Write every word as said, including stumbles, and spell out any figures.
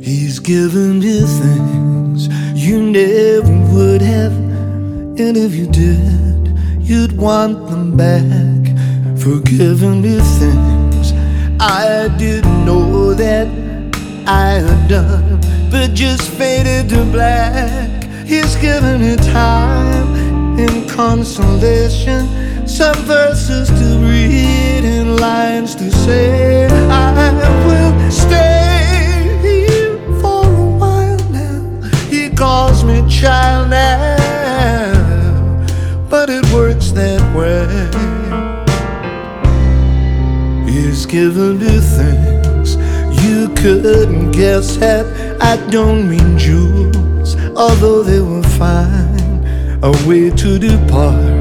He's given you things you never would have, and if you did, you'd want them back. Forgiven you things I didn't know that I had done, but just faded to black. He's given you time and consolation, some verses to read and lines to say. I will stay here for a while now. He calls me child now, but it works that way. He's given you things you couldn't guess at. I don't mean jewels, although they were fine, a way to depart